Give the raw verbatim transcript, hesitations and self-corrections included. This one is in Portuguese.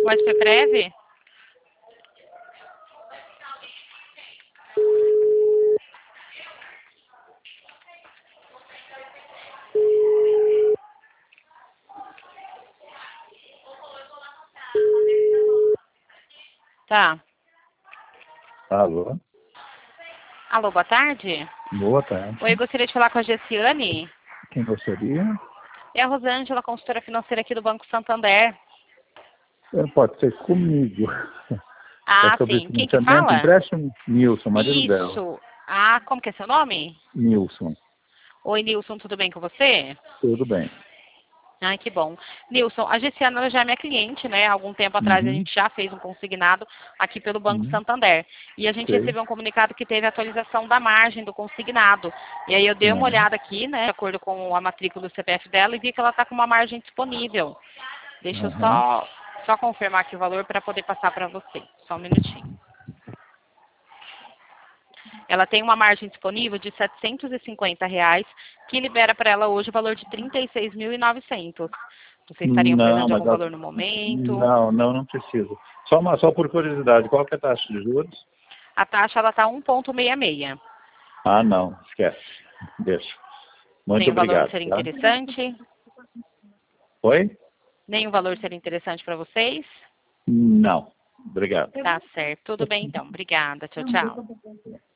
O S P Prev? Tá. Alô? Alô, boa tarde. Boa tarde. Oi, eu gostaria de falar com a Gessiane. Quem gostaria? É a Rosângela, consultora financeira aqui do Banco Santander. É, pode ser comigo. Ah, É sobre sim. Quem que financiamento, fala? empréstimo? Nilson, marido dela. Isso. Ah, como que é seu nome? Nilson, Oi, Nilson, tudo bem com você? tudo bem. Ai, que bom. Nilson, a Gessiana ela já é minha cliente, né? Há algum tempo atrás a Uhum. gente já fez um consignado aqui pelo Banco Uhum. Santander. E a gente Sei. recebeu um comunicado que teve atualização da margem do consignado. E aí eu dei uma Uhum. olhada aqui, né? De acordo com a matrícula do C P F dela e vi que ela está com uma margem disponível. Deixa eu Uhum. só, só confirmar aqui o valor para poder passar para você. Só um minutinho. Ela tem uma margem disponível de setecentos e cinquenta reais, que libera para ela hoje o valor de trinta e seis mil e novecentos. Vocês estariam precisando Não, de mas algum ela... valor no momento? não, não, não preciso. Só, uma, só por curiosidade, qual que é a taxa de juros? A taxa ela está um vírgula sessenta e seis. Ah, não, esquece. Deixa. Muito Nem o valor obrigado, seria tá? interessante? Oi? Nem o valor seria interessante para vocês? Não. Obrigado. Tá certo. Tudo bem então. Obrigada. Tchau, tchau.